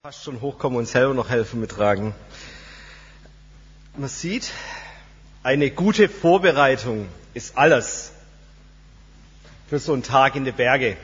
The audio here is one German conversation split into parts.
Fast schon hochkommen und selber noch helfen mittragen. Man sieht, eine gute Vorbereitung ist alles für so einen Tag in den Bergen.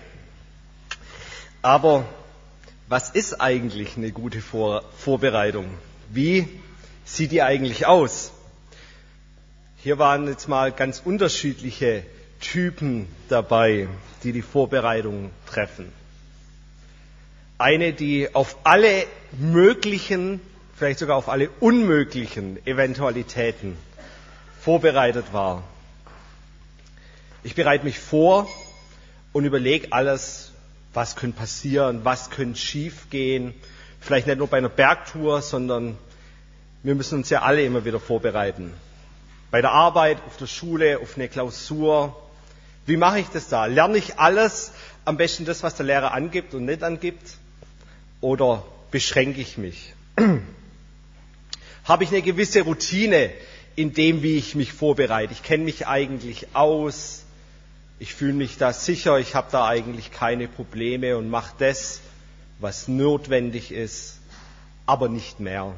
Aber was ist eigentlich eine gute Vorbereitung? Wie sieht die eigentlich aus? Hier waren jetzt mal ganz unterschiedliche Typen dabei, die die Vorbereitung treffen. Eine, die auf alle möglichen, vielleicht sogar auf alle unmöglichen Eventualitäten vorbereitet war. Ich bereite mich vor und überlege alles, was könnte passieren, was könnte schief gehen. Vielleicht nicht nur bei einer Bergtour, sondern wir müssen uns ja alle immer wieder vorbereiten. Bei der Arbeit, auf der Schule, auf eine Klausur. Wie mache ich das da? Lerne ich alles, am besten das, was der Lehrer angibt und nicht angibt? Oder beschränke ich mich? Habe ich eine gewisse Routine in dem, wie ich mich vorbereite? Ich kenne mich eigentlich aus, ich fühle mich da sicher, ich habe da eigentlich keine Probleme und mache das, was notwendig ist, aber nicht mehr.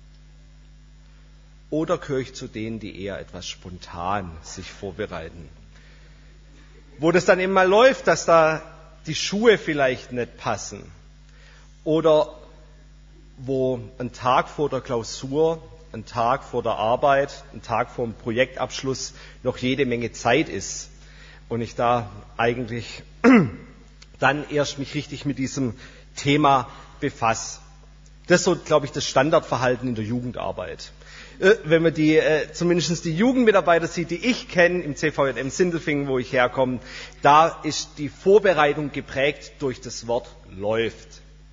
Oder gehöre ich zu denen, die eher etwas spontan sich vorbereiten? Wo das dann eben mal läuft, dass da die Schuhe vielleicht nicht passen. Oder wo ein Tag vor der Klausur, ein Tag vor der Arbeit, ein Tag vor dem Projektabschluss noch jede Menge Zeit ist und ich da eigentlich dann erst mich richtig mit diesem Thema befasse. Das ist so, glaube ich, das Standardverhalten in der Jugendarbeit. Wenn man zumindest die Jugendmitarbeiter sieht, die ich kenne im CVJM Sindelfingen, wo ich herkomme, da ist die Vorbereitung geprägt durch das Wort läuft.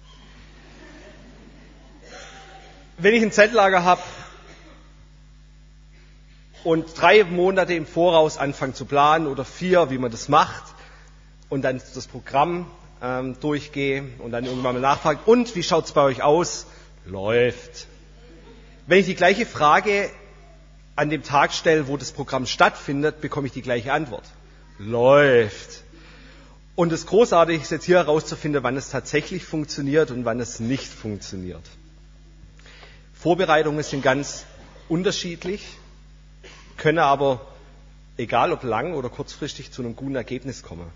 Wenn ich ein Zeltlager habe und 3 Monate im Voraus anfange zu planen oder 4, wie man das macht, und dann das Programm durchgehe und dann irgendwann mal nachfrage, und wie schaut es bei euch aus? Läuft. Wenn ich die gleiche Frage an dem Tag stelle, wo das Programm stattfindet, bekomme ich die gleiche Antwort. Läuft. Und das Großartige ist jetzt hier herauszufinden, wann es tatsächlich funktioniert und wann es nicht funktioniert. Vorbereitungen sind ganz unterschiedlich, können aber, egal ob lang oder kurzfristig, zu einem guten Ergebnis kommen.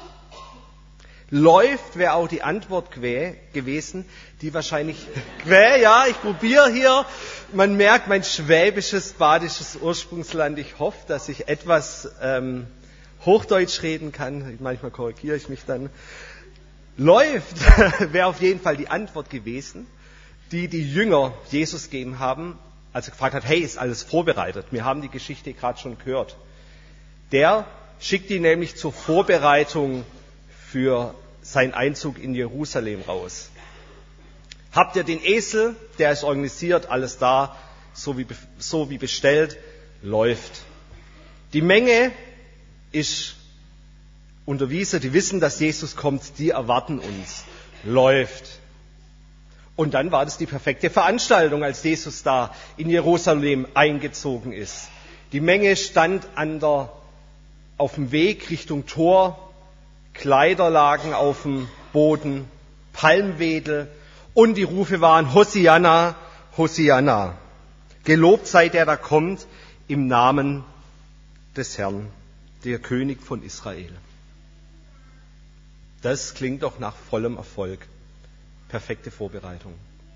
Läuft wäre auch die Antwort gewesen, die wahrscheinlich, ja, ich probiere hier, man merkt mein schwäbisches, badisches Ursprungsland, ich hoffe, dass ich etwas Hochdeutsch reden kann, manchmal korrigiere ich mich dann. Läuft wäre auf jeden Fall die Antwort gewesen, die Jünger Jesus gegeben haben, als er gefragt hat, hey, ist alles vorbereitet? Wir haben die Geschichte gerade schon gehört. Der schickt die nämlich zur Vorbereitung für seinen Einzug in Jerusalem raus. Habt ihr den Esel? Der ist organisiert, alles da, so wie bestellt, läuft. Die Menge ist unterwiesen, die wissen, dass Jesus kommt, die erwarten uns, läuft. Und dann war das die perfekte Veranstaltung, als Jesus da in Jerusalem eingezogen ist. Die Menge stand auf dem Weg Richtung Tor, Kleider lagen auf dem Boden, Palmwedel und die Rufe waren Hosianna, Hosianna. Gelobt sei der, da kommt im Namen des Herrn, der König von Israel. Das klingt doch nach vollem Erfolg. Perfekte Vorbereitung.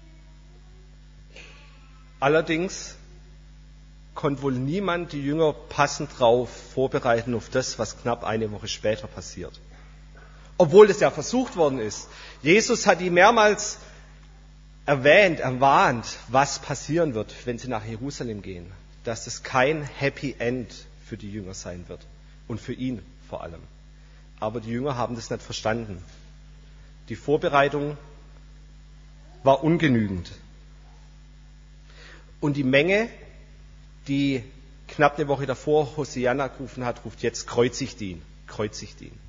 Allerdings konnte wohl niemand die Jünger passend drauf vorbereiten auf das, was knapp eine Woche später passiert. Obwohl es ja versucht worden ist. Jesus hat die mehrmals erwahnt, was passieren wird, wenn sie nach Jerusalem gehen. Dass es kein Happy End für die Jünger sein wird. Und für ihn vor allem. Aber die Jünger haben das nicht verstanden. Die Vorbereitung war ungenügend. Und die Menge, die knapp eine Woche davor Hosianna gerufen hat, ruft jetzt, kreuzigt ihn, kreuzigt ihn.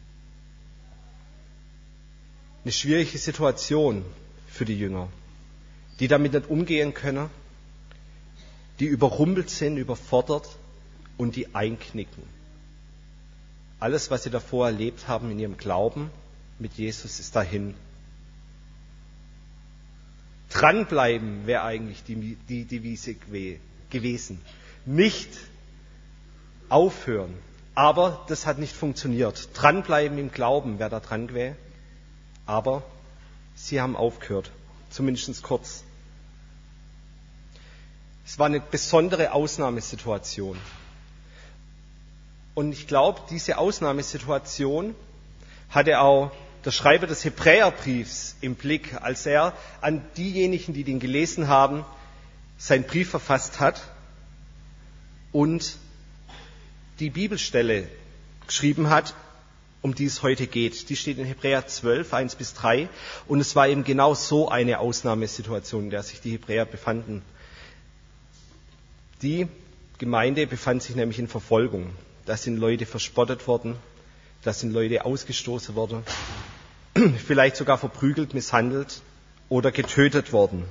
Eine schwierige Situation für die Jünger, die damit nicht umgehen können, die überrumpelt sind, überfordert und die einknicken. Alles, was sie davor erlebt haben in ihrem Glauben mit Jesus, ist dahin. Dranbleiben wäre eigentlich die Devise gewesen. Nicht aufhören. Aber das hat nicht funktioniert. Dranbleiben im Glauben wäre da dran gewesen. Aber sie haben aufgehört. Zumindest kurz. Es war eine besondere Ausnahmesituation. Und ich glaube, diese Ausnahmesituation hatte auch der Schreiber des Hebräerbriefs im Blick, als er an diejenigen, die den gelesen haben, seinen Brief verfasst hat und die Bibelstelle geschrieben hat, um die es heute geht. Die steht in Hebräer 12, 1-3. Und es war eben genau so eine Ausnahmesituation, in der sich die Hebräer befanden. Die Gemeinde befand sich nämlich in Verfolgung. Da sind Leute verspottet worden, da sind Leute ausgestoßen worden, vielleicht sogar verprügelt, misshandelt oder getötet worden.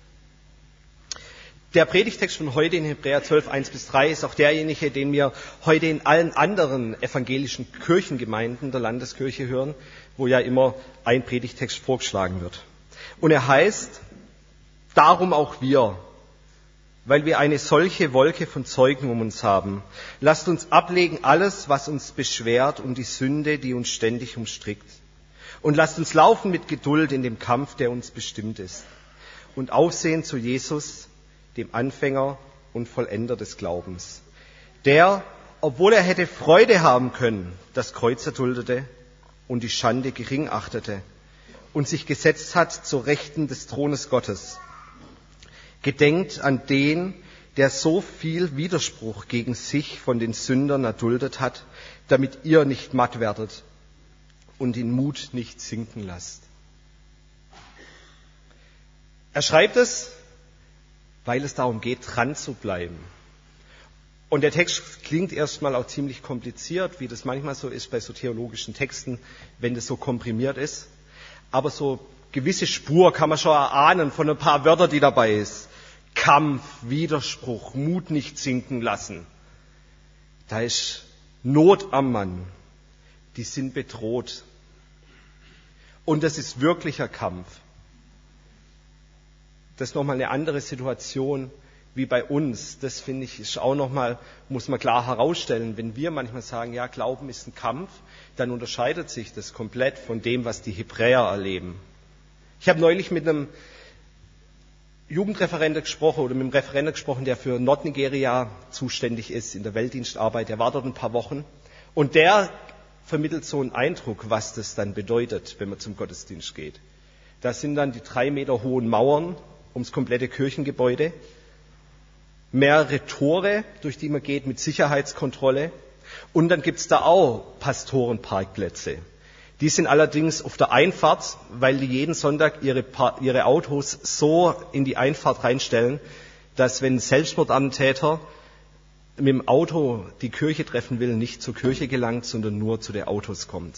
Der Predigtext von heute in Hebräer 12, 1-3 ist auch derjenige, den wir heute in allen anderen evangelischen Kirchengemeinden der Landeskirche hören, wo ja immer ein Predigtext vorgeschlagen wird. Und er heißt, darum auch wir, weil wir eine solche Wolke von Zeugen um uns haben. Lasst uns ablegen alles, was uns beschwert und die Sünde, die uns ständig umstrickt. Und lasst uns laufen mit Geduld in dem Kampf, der uns bestimmt ist. Und aufsehen zu Jesus, dem Anfänger und Vollender des Glaubens. Der, obwohl er hätte Freude haben können, das Kreuz erduldete und die Schande gering achtete und sich gesetzt hat zur Rechten des Thrones Gottes. Gedenkt an den, der so viel Widerspruch gegen sich von den Sündern erduldet hat, damit ihr nicht matt werdet und den Mut nicht sinken lasst. Er schreibt es, weil es darum geht, dran zu bleiben. Und der Text klingt erstmal auch ziemlich kompliziert, wie das manchmal so ist bei so theologischen Texten, wenn das so komprimiert ist. Aber so gewisse Spur kann man schon erahnen von ein paar Wörtern, die dabei ist. Kampf, Widerspruch, Mut nicht sinken lassen. Da ist Not am Mann. Die sind bedroht. Und das ist wirklicher Kampf. Das ist nochmal eine andere Situation wie bei uns. Das finde ich, ist auch nochmal, muss man klar herausstellen. Wenn wir manchmal sagen, ja, Glauben ist ein Kampf, dann unterscheidet sich das komplett von dem, was die Hebräer erleben. Ich habe neulich mit einem Jugendreferenten gesprochen oder mit einem Referenten gesprochen, der für Nordnigeria zuständig ist in der Weltdienstarbeit. Der war dort ein paar Wochen und der vermittelt so einen Eindruck, was das dann bedeutet, wenn man zum Gottesdienst geht. Da sind dann die 3 Meter hohen Mauern ums komplette Kirchengebäude, mehrere Tore, durch die man geht mit Sicherheitskontrolle und dann gibt's da auch Pastorenparkplätze. Die sind allerdings auf der Einfahrt, weil die jeden Sonntag ihre Autos so in die Einfahrt reinstellen, dass wenn ein Selbstmordattentäter mit dem Auto die Kirche treffen will, nicht zur Kirche gelangt, sondern nur zu den Autos kommt.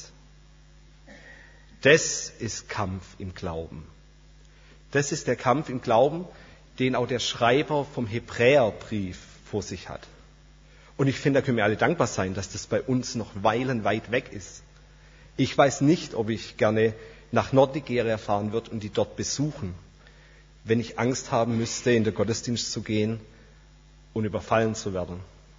Das ist Kampf im Glauben. Das ist der Kampf im Glauben, den auch der Schreiber vom Hebräerbrief vor sich hat. Und ich finde, da können wir alle dankbar sein, dass das bei uns noch weit weg ist. Ich weiß nicht, ob ich gerne nach Nordnigeria fahren würde und die dort besuchen, wenn ich Angst haben müsste, in den Gottesdienst zu gehen und überfallen zu werden.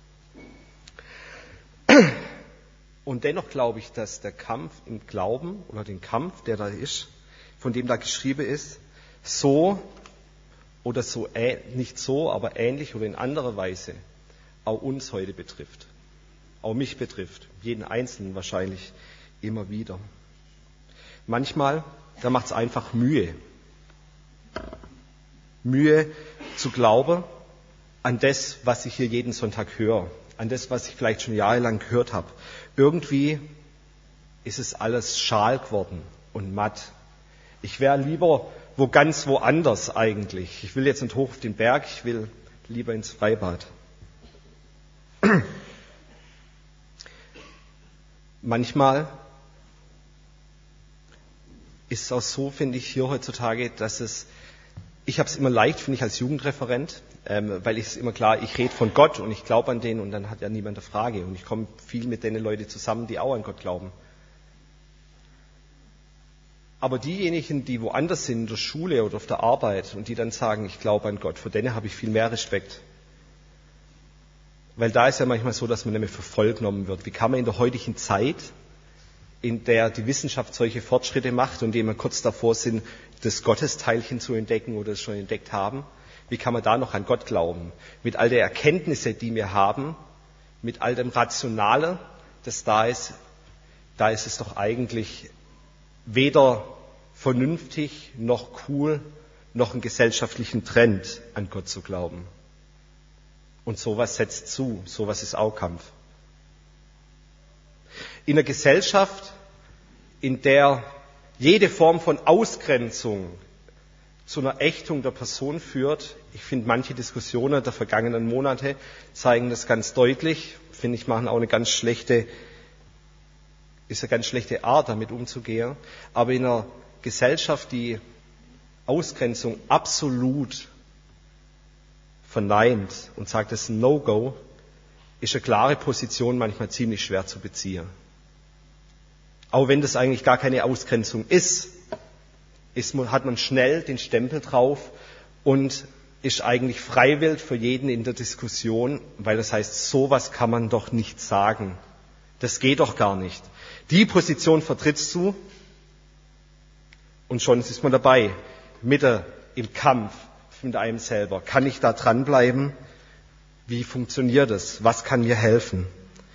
Und dennoch glaube ich, dass der Kampf im Glauben oder den Kampf, der da ist, von dem da geschrieben ist, so oder so, nicht so, aber ähnlich oder in anderer Weise auch uns heute betrifft. Auch mich betrifft, jeden Einzelnen wahrscheinlich immer wieder. Manchmal, da macht es einfach Mühe. Mühe zu glauben an das, was ich hier jeden Sonntag höre, an das, was ich vielleicht schon jahrelang gehört habe. Irgendwie ist es alles schal geworden und matt. Ich wäre lieber ganz woanders eigentlich. Ich will jetzt nicht hoch auf den Berg, ich will lieber ins Freibad. Manchmal ist es auch so, finde ich, hier heutzutage, dass ich habe es immer leicht, finde ich, als Jugendreferent, weil ich es immer klar, ich rede von Gott und ich glaube an den und dann hat ja niemand eine Frage und ich komme viel mit den Leuten zusammen, die auch an Gott glauben. Aber diejenigen, die woanders sind, in der Schule oder auf der Arbeit und die dann sagen, ich glaube an Gott, vor denen habe ich viel mehr Respekt. Weil da ist ja manchmal so, dass man nämlich für voll genommen wird. Wie kann man in der heutigen Zeit, in der die Wissenschaft solche Fortschritte macht und die immer kurz davor sind, das Gottesteilchen zu entdecken oder es schon entdeckt haben, wie kann man da noch an Gott glauben? Mit all der Erkenntnisse, die wir haben, mit all dem Rationale, das da ist es doch eigentlich weder vernünftig noch cool, noch einen gesellschaftlichen Trend, an Gott zu glauben. Und sowas setzt zu, sowas ist auch Kampf. In einer Gesellschaft, in der jede Form von Ausgrenzung zu einer Ächtung der Person führt, ich finde, manche Diskussionen der vergangenen Monate zeigen das ganz deutlich, finde ich, machen auch eine ganz schlechte Art, damit umzugehen. Aber in einer Gesellschaft, die Ausgrenzung absolut verneint und sagt, das ist ein No-Go, ist eine klare Position manchmal ziemlich schwer zu beziehen. Auch wenn das eigentlich gar keine Ausgrenzung ist, hat man schnell den Stempel drauf und ist eigentlich freiwillig für jeden in der Diskussion, weil das heißt, sowas kann man doch nicht sagen. Das geht doch gar nicht. Die Position vertrittst du und schon ist man dabei, mitten im Kampf mit einem selber. Kann ich da dranbleiben? Wie funktioniert das? Was kann mir helfen?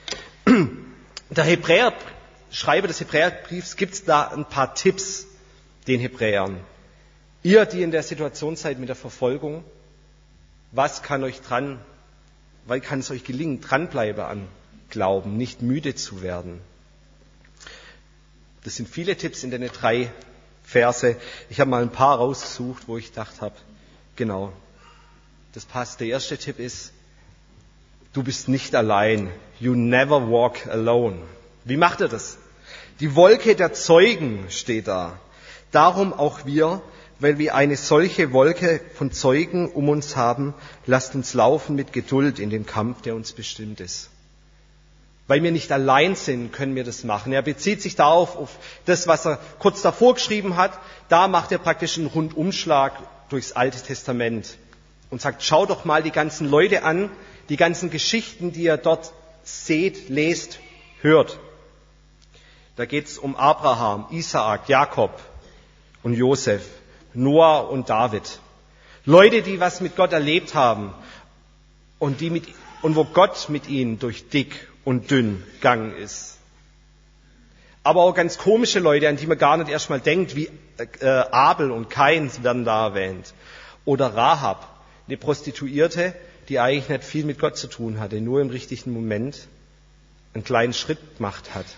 Der Schreiber des Hebräerbriefs gibt da ein paar Tipps den Hebräern. Ihr, die in der Situation seid mit der Verfolgung, wie kann es euch gelingen, dranbleiben an Glauben, nicht müde zu werden? Das sind viele Tipps in den 3 Verse. Ich habe mal ein paar rausgesucht, wo ich gedacht habe, genau, das passt. Der erste Tipp ist, du bist nicht allein. You never walk alone. Wie macht er das? Die Wolke der Zeugen steht da. Darum auch wir, weil wir eine solche Wolke von Zeugen um uns haben, lasst uns laufen mit Geduld in den Kampf, der uns bestimmt ist. Weil wir nicht allein sind, können wir das machen. Er bezieht sich darauf, auf das, was er kurz davor geschrieben hat. Da macht er praktisch einen Rundumschlag durchs Alte Testament und sagt, schau doch mal die ganzen Leute an, die ganzen Geschichten, die ihr dort seht, lest, hört. Da geht es um Abraham, Isaak, Jakob und Josef, Noah und David. Leute, die was mit Gott erlebt haben und wo Gott mit ihnen durch dick und dünn gegangen ist. Aber auch ganz komische Leute, an die man gar nicht erstmal denkt, wie Abel und Kain werden da erwähnt. Oder Rahab, eine Prostituierte, die eigentlich nicht viel mit Gott zu tun hatte, nur im richtigen Moment einen kleinen Schritt gemacht hat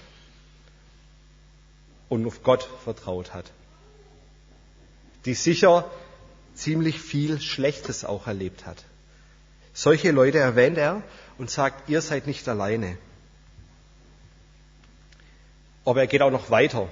und auf Gott vertraut hat. Die sicher ziemlich viel Schlechtes auch erlebt hat. Solche Leute erwähnt er und sagt, ihr seid nicht alleine. Aber er geht auch noch weiter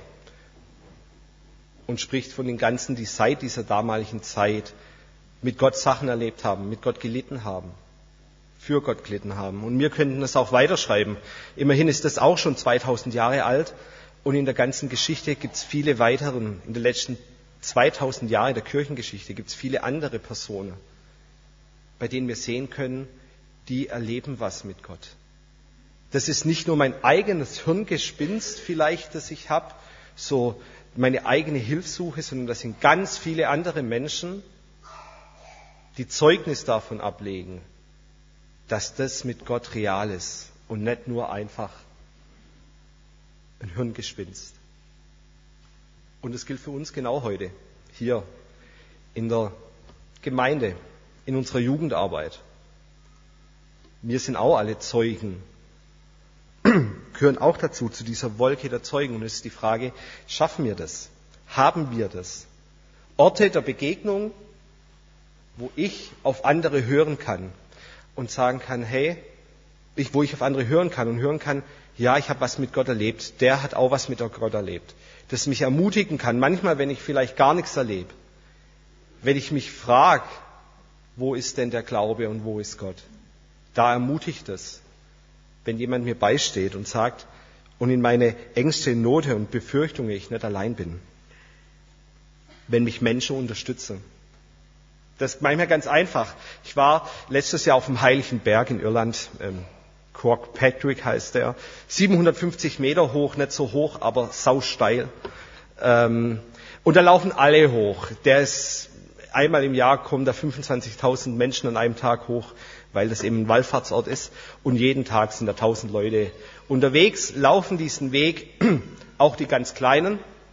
und spricht von den ganzen, die seit dieser damaligen Zeit mit Gott Sachen erlebt haben, mit Gott gelitten haben, für Gott gelitten haben. Und wir könnten das auch weiterschreiben. Immerhin ist das auch schon 2000 Jahre alt und in der ganzen Geschichte gibt es viele weiteren, in den letzten 2000 Jahren der Kirchengeschichte gibt es viele andere Personen, bei denen wir sehen können, die erleben was mit Gott. Das ist nicht nur mein eigenes Hirngespinst vielleicht, das ich habe, so meine eigene Hilfssuche, sondern das sind ganz viele andere Menschen, die Zeugnis davon ablegen, dass das mit Gott real ist und nicht nur einfach ein Hirngespinst. Und das gilt für uns genau heute, hier in der Gemeinde, in unserer Jugendarbeit. Wir sind auch alle Zeugen, gehören auch dazu, zu dieser Wolke der Zeugen. Und es ist die Frage, schaffen wir das? Haben wir das? Orte der Begegnung, wo ich auf andere hören kann und sagen kann, hey, wo ich auf andere hören kann, ja, ich habe was mit Gott erlebt, der hat auch was mit Gott erlebt. Das mich ermutigen kann, manchmal, wenn ich vielleicht gar nichts erlebe, wenn ich mich frage, wo ist denn der Glaube und wo ist Gott? Da ermutigt es, wenn jemand mir beisteht und sagt, und in meine Ängste, Note und Befürchtungen ich nicht allein bin. wenn mich Menschen unterstützen. Das ist manchmal ganz einfach. Ich war letztes Jahr auf dem Heiligen Berg in Irland, Croagh-Patrick heißt der, 750 Meter hoch, nicht so hoch, aber sausteil. Und da laufen alle hoch. Einmal im Jahr kommen da 25.000 Menschen an einem Tag hoch, weil das eben ein Wallfahrtsort ist. Und jeden Tag sind da 1.000 Leute unterwegs, laufen diesen Weg, auch die ganz Kleinen.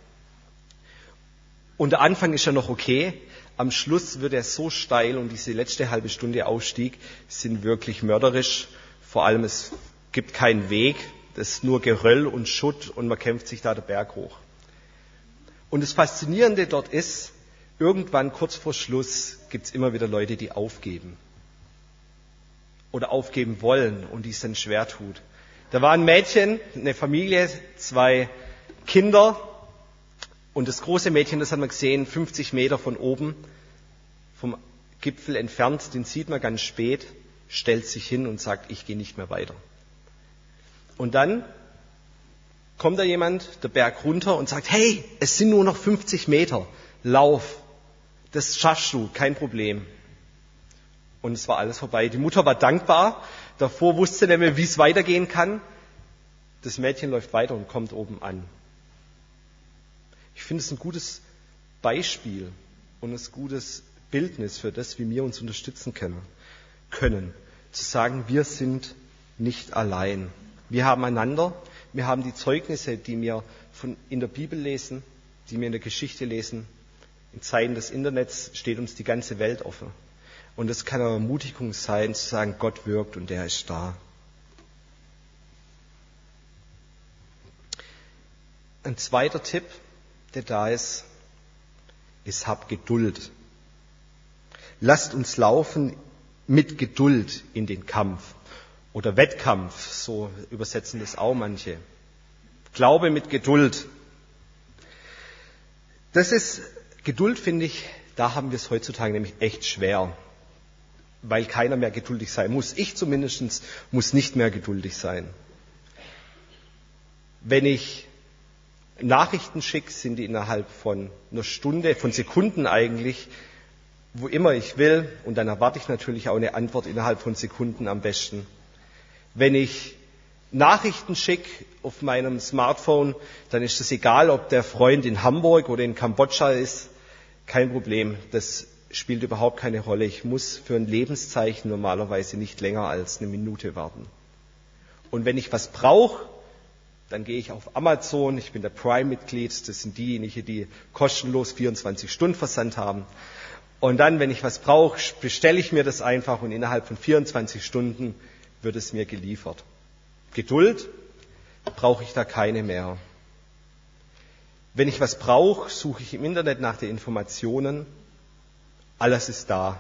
Und der Anfang ist ja noch okay. Am Schluss wird er so steil und diese letzte halbe Stunde Aufstieg sind wirklich mörderisch. Vor allem, es gibt keinen Weg, das ist nur Geröll und Schutt und man kämpft sich da den Berg hoch. Und das Faszinierende dort ist, irgendwann kurz vor Schluss gibt es immer wieder Leute, die aufgeben. Oder aufgeben wollen und die es dann schwer tut. Da war ein Mädchen, eine Familie, 2 Kinder. Und das große Mädchen, das hat man gesehen, 50 Meter von oben, vom Gipfel entfernt, den sieht man ganz spät, stellt sich hin und sagt, ich gehe nicht mehr weiter. Und dann kommt da jemand, der Berg runter und sagt, hey, es sind nur noch 50 Meter, lauf, das schaffst du, kein Problem. Und es war alles vorbei. Die Mutter war dankbar, davor wusste sie nicht mehr, wie es weitergehen kann. Das Mädchen läuft weiter und kommt oben an. Ich finde es ein gutes Beispiel und ein gutes Bildnis für das, wie wir uns unterstützen können. Zu sagen, wir sind nicht allein. Wir haben einander, wir haben die Zeugnisse, die wir in der Bibel lesen, die wir in der Geschichte lesen. In Zeiten des Internets steht uns die ganze Welt offen. Und es kann eine Ermutigung sein, zu sagen, Gott wirkt und der ist da. Ein zweiter Tipp, der da ist hab Geduld. Lasst uns laufen mit Geduld in den Kampf. Oder Wettkampf, so übersetzen das auch manche. Glaube mit Geduld. Geduld finde ich, da haben wir es heutzutage nämlich echt schwer. Weil keiner mehr geduldig sein muss. Ich zumindest muss nicht mehr geduldig sein. Wenn ich Nachrichten schicke, sind die innerhalb von einer Stunde, von Sekunden eigentlich, wo immer ich will. Und dann erwarte ich natürlich auch eine Antwort innerhalb von Sekunden am besten. Wenn ich Nachrichten schicke auf meinem Smartphone, dann ist es egal, ob der Freund in Hamburg oder in Kambodscha ist. Kein Problem, das spielt überhaupt keine Rolle. Ich muss für ein Lebenszeichen normalerweise nicht länger als eine Minute warten. Und wenn ich was brauche, dann gehe ich auf Amazon, ich bin der Prime-Mitglied, das sind diejenigen, die kostenlos 24-Stunden-Versand haben. Und dann, wenn ich was brauche, bestelle ich mir das einfach und innerhalb von 24 Stunden wird es mir geliefert. Geduld brauche ich da keine mehr. Wenn ich was brauche, suche ich im Internet nach den Informationen. Alles ist da.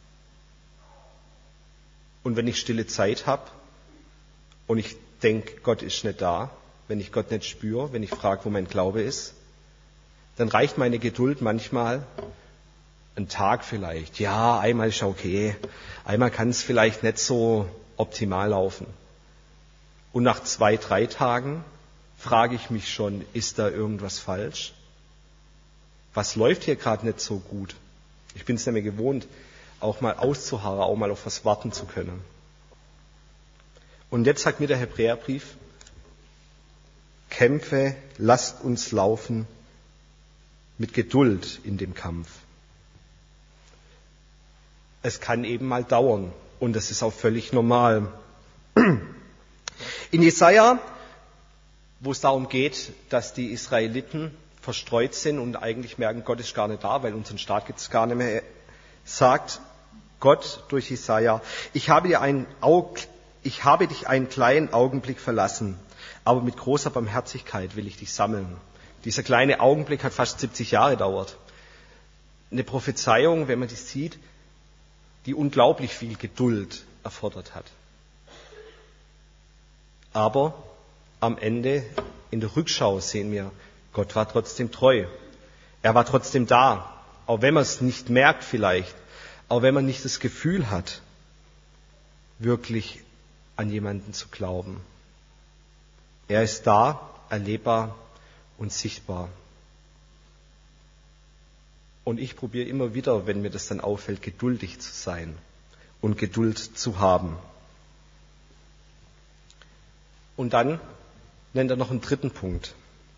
Und wenn ich stille Zeit habe und ich denke, Gott ist nicht da, wenn ich Gott nicht spüre, wenn ich frage, wo mein Glaube ist, dann reicht meine Geduld manchmal ein Tag vielleicht. Ja, einmal ist okay, einmal kann es vielleicht nicht so optimal laufen. Und nach 2, 3 Tagen frage ich mich schon, ist da irgendwas falsch? Was läuft hier gerade nicht so gut? Ich bin es nämlich gewohnt, auch mal auszuharren, auch mal auf was warten zu können. Und jetzt sagt mir der Hebräerbrief, Kämpfe, lasst uns laufen mit Geduld in dem Kampf. Es kann eben mal dauern und das ist auch völlig normal. In Jesaja, wo es darum geht, dass die Israeliten verstreut sind und eigentlich merken, Gott ist gar nicht da, weil unseren Staat gibt es gar nicht mehr, sagt Gott durch Jesaja, ich habe dich einen kleinen Augenblick verlassen, aber mit großer Barmherzigkeit will ich dich sammeln. Dieser kleine Augenblick hat fast 70 Jahre gedauert. Eine Prophezeiung, wenn man die sieht, die unglaublich viel Geduld erfordert hat. Aber am Ende, in der Rückschau sehen wir, Gott war trotzdem treu. Er war trotzdem da, auch wenn man es nicht merkt vielleicht, auch wenn man nicht das Gefühl hat, wirklich an jemanden zu glauben. Er ist da, erlebbar und sichtbar. Und ich probiere immer wieder, wenn mir das dann auffällt, geduldig zu sein und Geduld zu haben. Und dann nennt er noch einen dritten Punkt.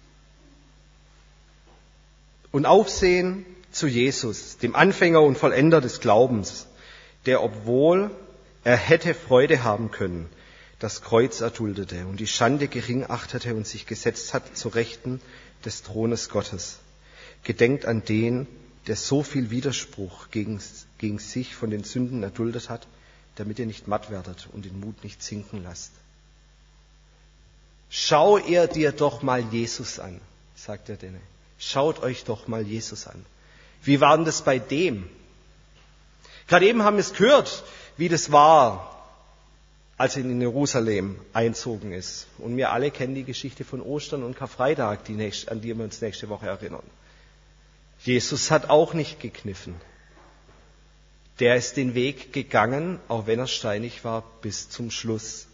Und Aufsehen zu Jesus, dem Anfänger und Vollender des Glaubens, der, obwohl er hätte Freude haben können, das Kreuz erduldete und die Schande gering achtete und sich gesetzt hat zur Rechten des Thrones Gottes. Gedenkt an den, der so viel Widerspruch gegen sich von den Sünden erduldet hat, damit ihr nicht matt werdet und den Mut nicht sinken lasst. Schau ihr dir doch mal Jesus an, sagt er denen. Schaut euch doch mal Jesus an. Wie war denn das bei dem? Gerade eben haben wir es gehört, wie das war, als er in Jerusalem einzogen ist. Und wir alle kennen die Geschichte von Ostern und Karfreitag, an die wir uns nächste Woche erinnern. Jesus hat auch nicht gekniffen. Der ist den Weg gegangen, auch wenn er steinig war, bis zum Schluss.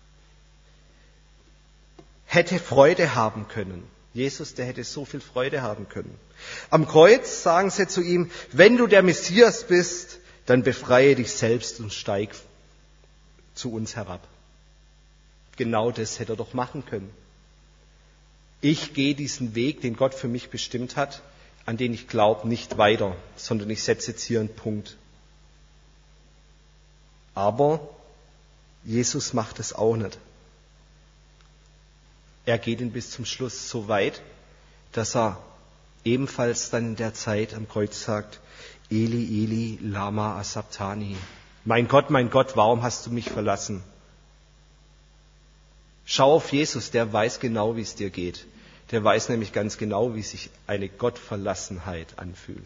Hätte Freude haben können. Jesus, der hätte so viel Freude haben können. Am Kreuz sagen sie zu ihm, wenn du der Messias bist, dann befreie dich selbst und steig zu uns herab. Genau das hätte er doch machen können. Ich gehe diesen Weg, den Gott für mich bestimmt hat, an den ich glaube, nicht weiter, sondern ich setze jetzt hier einen Punkt. Aber Jesus macht es auch nicht. Er geht ihn bis zum Schluss so weit, dass er ebenfalls dann in der Zeit am Kreuz sagt, Eli, Eli, lama asabtani. Mein Gott, warum hast du mich verlassen? Schau auf Jesus, der weiß genau, wie es dir geht. Der weiß nämlich ganz genau, wie sich eine Gottverlassenheit anfühlt.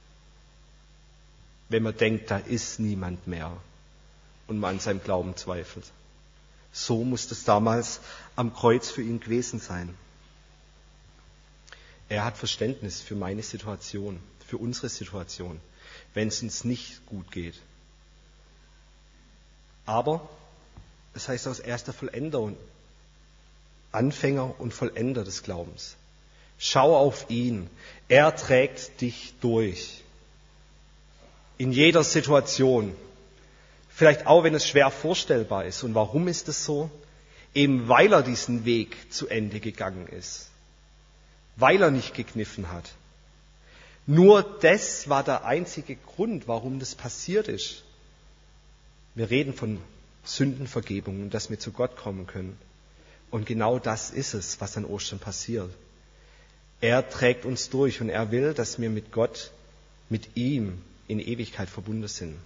Wenn man denkt, da ist niemand mehr und man an seinem Glauben zweifelt. So muss es damals am Kreuz für ihn gewesen sein. Er hat Verständnis für meine Situation, für unsere Situation, wenn es uns nicht gut geht. Aber es heißt auch, er ist der Vollender und Anfänger und Vollender des Glaubens. Schau auf ihn. Er trägt dich durch. In jeder Situation. Vielleicht auch, wenn es schwer vorstellbar ist. Und warum ist es so? Eben weil er diesen Weg zu Ende gegangen ist. Weil er nicht gekniffen hat. Nur das war der einzige Grund, warum das passiert ist. Wir reden von Sündenvergebung und dass wir zu Gott kommen können. Und genau das ist es, was an Ostern passiert. Er trägt uns durch und er will, dass wir mit Gott, mit ihm in Ewigkeit verbunden sind.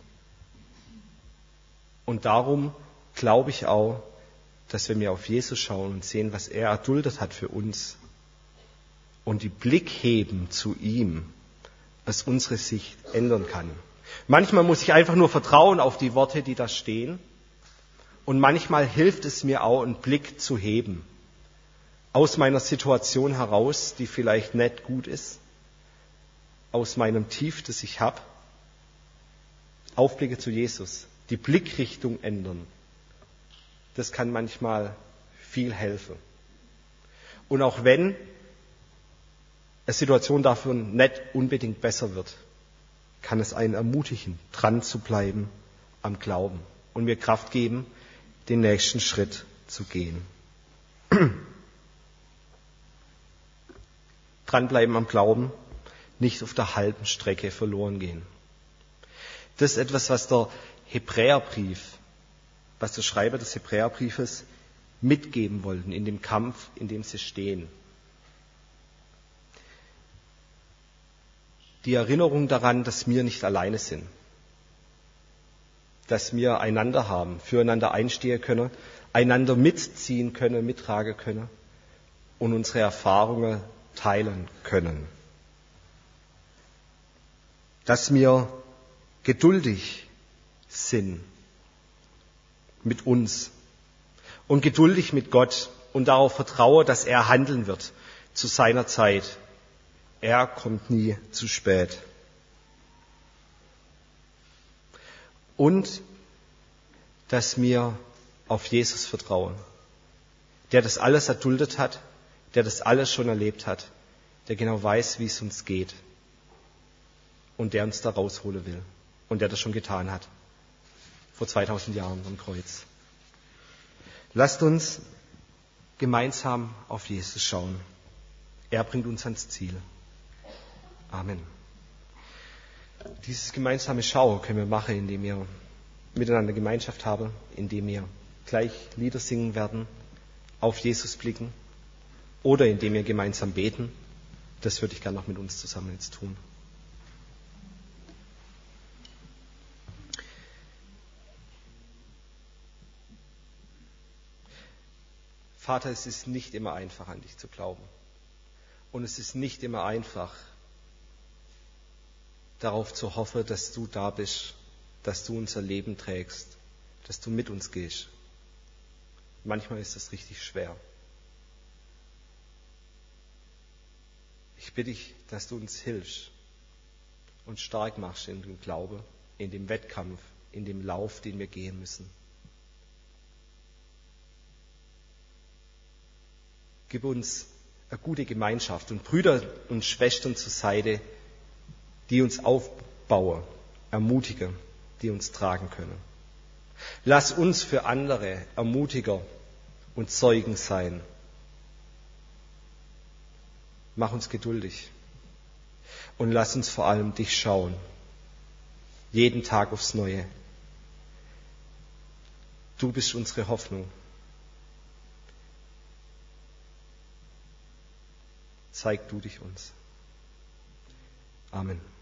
Und darum glaube ich auch, dass wenn wir auf Jesus schauen und sehen, was er erduldet hat für uns und die Blick heben zu ihm, es unsere Sicht ändern kann. Manchmal muss ich einfach nur vertrauen auf die Worte, die da stehen. Und manchmal hilft es mir auch, einen Blick zu heben. Aus meiner Situation heraus, die vielleicht nicht gut ist. Aus meinem Tief, das ich habe. Aufblicke zu Jesus. Die Blickrichtung ändern. Das kann manchmal viel helfen. Und auch wenn eine Situation davon nicht unbedingt besser wird, kann es einen ermutigen, dran zu bleiben am Glauben und mir Kraft geben, den nächsten Schritt zu gehen. Dranbleiben am Glauben, nicht auf der halben Strecke verloren gehen. Das ist etwas, was der Schreiber des Hebräerbriefes mitgeben wollten in dem Kampf, in dem sie stehen. Die Erinnerung daran, dass wir nicht alleine sind. Dass wir einander haben, füreinander einstehen können, einander mitziehen können, mittragen können und unsere Erfahrungen teilen können. Dass wir geduldig sind mit uns und geduldig mit Gott und darauf vertraue, dass er handeln wird zu seiner Zeit. Er kommt nie zu spät. Und dass wir auf Jesus vertrauen, der das alles erduldet hat, der das alles schon erlebt hat, der genau weiß, wie es uns geht. und der uns da rausholen will und der das schon getan hat, vor 2000 Jahren am Kreuz. Lasst uns gemeinsam auf Jesus schauen. Er bringt uns ans Ziel. Amen. Dieses gemeinsame Schauen können wir machen, indem wir miteinander Gemeinschaft haben, indem wir gleich Lieder singen werden, auf Jesus blicken oder indem wir gemeinsam beten. Das würde ich gerne noch mit uns zusammen jetzt tun. Vater, es ist nicht immer einfach, an dich zu glauben. Und es ist nicht immer einfach, darauf zu hoffen, dass du da bist, dass du unser Leben trägst, dass du mit uns gehst. Manchmal ist das richtig schwer. Ich bitte dich, dass du uns hilfst und stark machst in dem Glaube, in dem Wettkampf, in dem Lauf, den wir gehen müssen. Gib uns eine gute Gemeinschaft und Brüder und Schwestern zur Seite, die uns aufbauen, ermutigen, die uns tragen können. Lass uns für andere Ermutiger und Zeugen sein. Mach uns geduldig und lass uns vor allem dich schauen, jeden Tag aufs Neue. Du bist unsere Hoffnung. Zeig du dich uns. Amen.